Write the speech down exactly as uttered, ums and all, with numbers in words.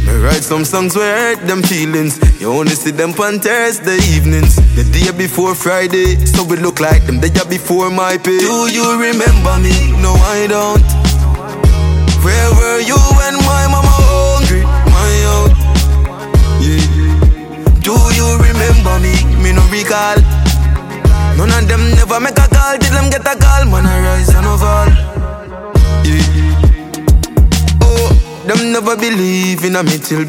Me write some songs where I hurt them feelings. You only see them on Thursday evenings. The day before Friday, so we look like them the day before my pay. Do you remember me? No, I don't. Where were you when my mama hungry? My out. Yeah. Do you remember me? Me no recall. None of them never make a call till them get a call. Man, I rise and I fall. Yeah. Oh, them never believe in a me till